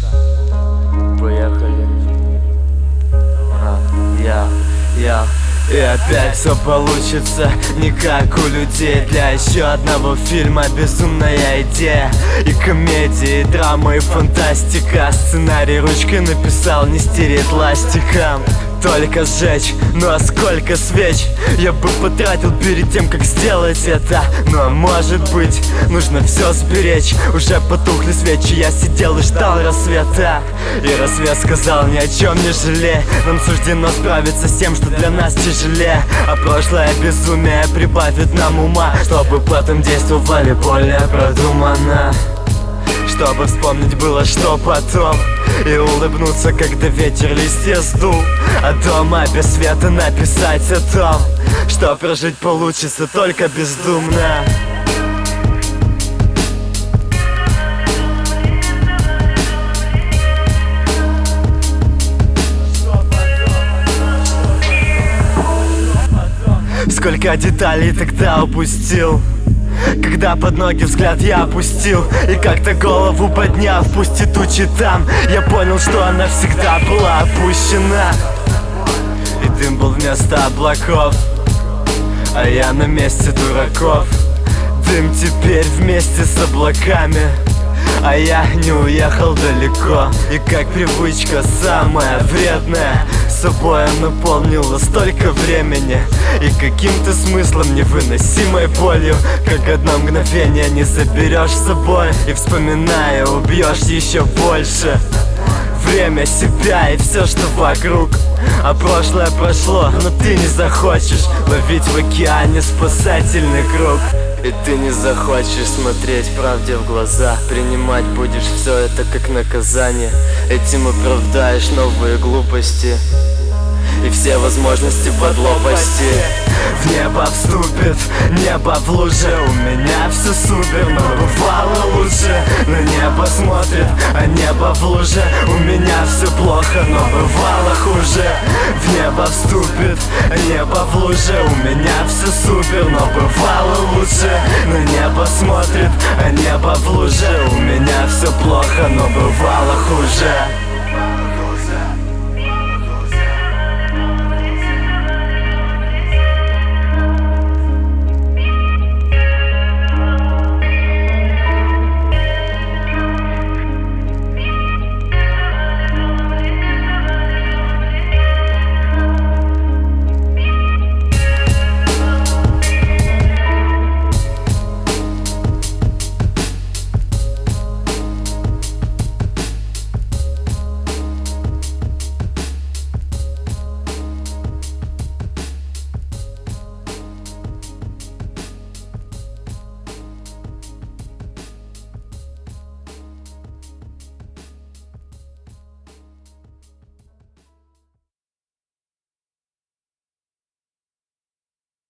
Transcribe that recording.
Поехали. И опять все получится не как у людей. Для еще одного фильма безумная идея. И комедия, и драма, и фантастика. Сценарий ручкой написал, не стереть ластиком. Только сжечь, ну а сколько свеч я бы потратил перед тем, как сделать это. Но может быть, нужно все сберечь. Уже потухли свечи, я сидел и ждал рассвета. И рассвет сказал, ни о чем не жалей. Нам суждено справиться с тем, что для нас тяжелее. А прошлое безумие прибавит нам ума, чтобы потом действовали более продуманно. Чтобы вспомнить было, что потом, и улыбнуться, когда ветер листья сдул. А дома без света написать о том, что прожить получится только бездумно. Сколько деталей тогда упустил, когда под ноги взгляд я опустил. И как-то голову подняв, пусть и тучи там, я понял, что она всегда была опущена. И дым был вместо облаков, а я на месте дураков. Дым теперь вместе с облаками, а я не уехал далеко. И как привычка самая вредная, собой наполнила столько времени и каким-то смыслом невыносимой болью, как одно мгновение не заберешь с собой. И вспоминая, убьешь еще больше время, себя и все, что вокруг. А прошлое прошло, но ты не захочешь ловить в океане спасательный круг. И ты не захочешь смотреть правде в глаза. Принимать будешь все это как наказание. Этим оправдаешь новые глупости и все возможности подлопасти. В небо вступит, небо в луже. У меня все супер, но бывало лучше. На небо смотрит, а небо в луже. У меня все плохо, но бывало хуже. В небо вступит, небо в луже. У меня все супер, но бывало лучше. На небо смотрит, а небо в луже. У меня все плохо, но бывало хуже.